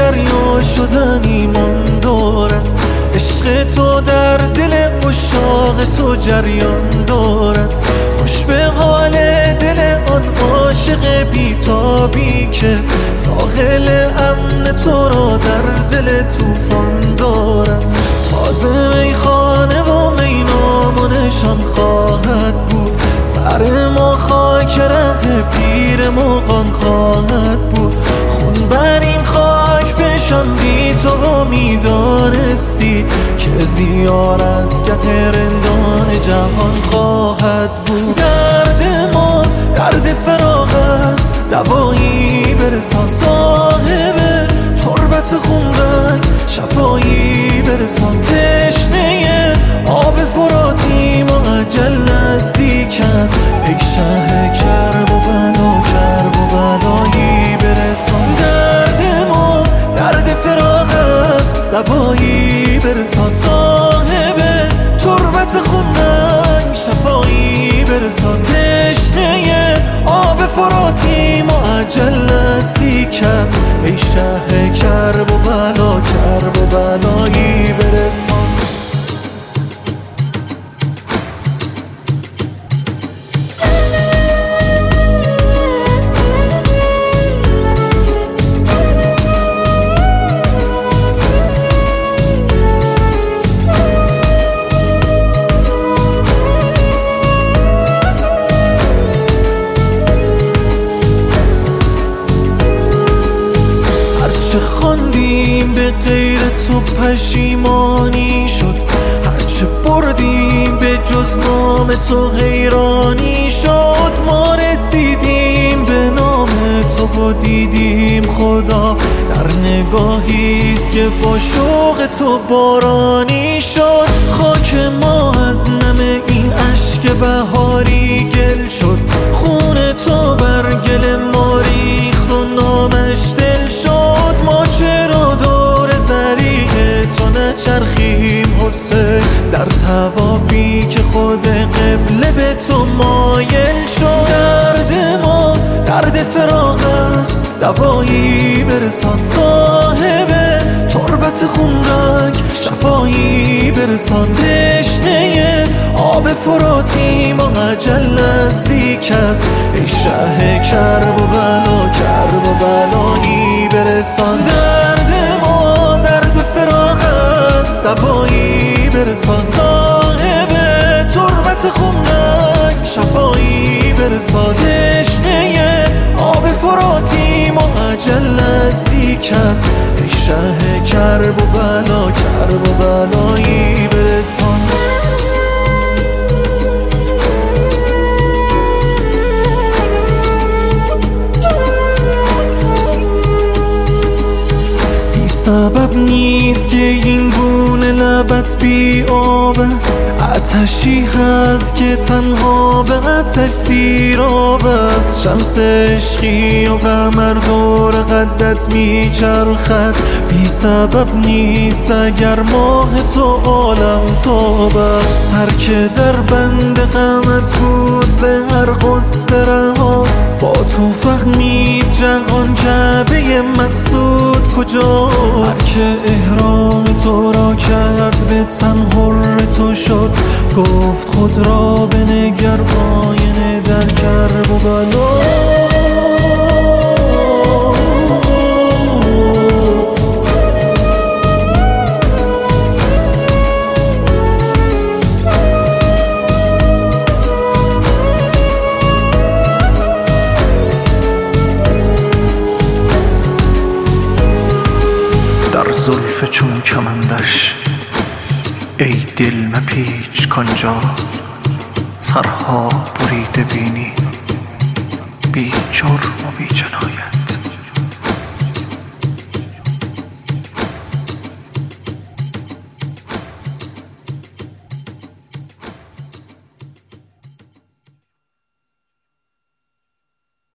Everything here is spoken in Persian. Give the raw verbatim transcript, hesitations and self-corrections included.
دریا شدن ایمان دارم. عشق تو در دل مشتاق تو جریان دارد. خوش به حال دل آن عاشق بیتابی که ساحل امن تو را در دل طوفان دارد. تازه میخانه و مینامونشان خواهد بود. سر ما خاک ره پیر مغان خواهد بود. خون بر این خاک فشان بی تو میدانستی که زیارتگه رندان جهان خواهد بود. درد ما درد فراق است، دوایی برسان. صاحب تربت خونرنگ شفایی برسان. تشنه آب فراتی معجل نزدیک است. ای شه کرب و بلا کرب و بلایی برسان. درد ما درد فراق است، دوایی برسان. صاحب تربت خونرنگ شفایی برسان. تشنه آب فراتی معجل نزدیک است. ای شه کرب و بلا کرب و بلایی برسان. هرچه خواندیم به غیر تو پشیمانی شد. هرچه بردیم به جز نام تو حیرانی شد. ما رسیدیم به نام تو و دیدیم خدا در نگاهیست که با شوق تو بارانی شد. خاک ما از نم این اشک بهاری گل شد. خون تو بر گل ما ریخت و نامش دل شد. ما چرا دور ذریع تو نچرخیم حسین، در طوافی که خود قبله به تو مایل شد. درد ما درد فراق است، دوایی برسان. صاحب تربت خونرنگ شفایی برسان. تشنه آب فراتی معجل نزدیک است. ای شه کرب و بلا کرب و بلایی برسان. درد ما درد فراق است، دوایی برسان. صاحب تربت خونرنگ شفایی برسان. تشنه آب فراتی معجل نزدیک است. ای شه کرب و بلا کرب و بلایی برسان. سبب نیست که این گونه لبت بی آب است. آتشی هست که تنها به آتش سیراب است. شمس عشقی و قمر دور قدت می چرخد. بی سبب نیست اگر ماه تو عالم تاب است. ترک در بند غمت بود زهر غصه رهاست. با تو فهمید جهان کعبه مقصود کجاست. که احرام تو را کرد به تن حر تو شد. گفت خود را بنگر آینه در کرب و بلا. در زلف چون کمندش ای دل مپیچ کانجا. سرها بریده بینی بی جرم و بی جنایت.